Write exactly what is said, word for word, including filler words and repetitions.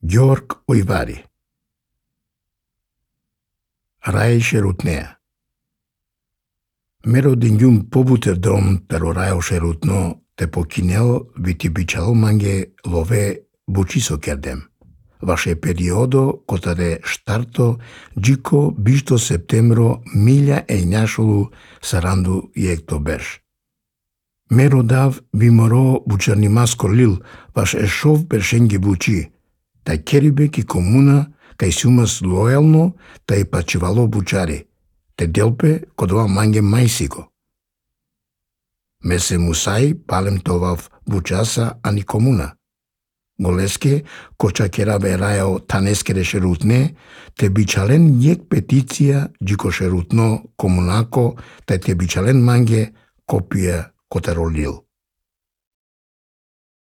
Gheorg Oivari. Рај шерутнеја. Меро дингјум побутер дром перо рајо шерутно те покинео вити бичало манге лове бучисо кердем. Ваше периодо котаре штарто джико бишто септембро милја ејняшолу саранду и ектоберш. Меро дав биморо бучарнимаско лил ваш ешов бершенги бучи, тај керибе ки комуна кај сумас лојално тај пачивало бучари, те делпе кодова манге мајсиго. Месе мусај палем товав бучаса ани комуна. Голеске коча керабе рајао танескере шерутне, те бичален јек петиција джико шерутно комунако, тај те бичален манге копија котаро лил.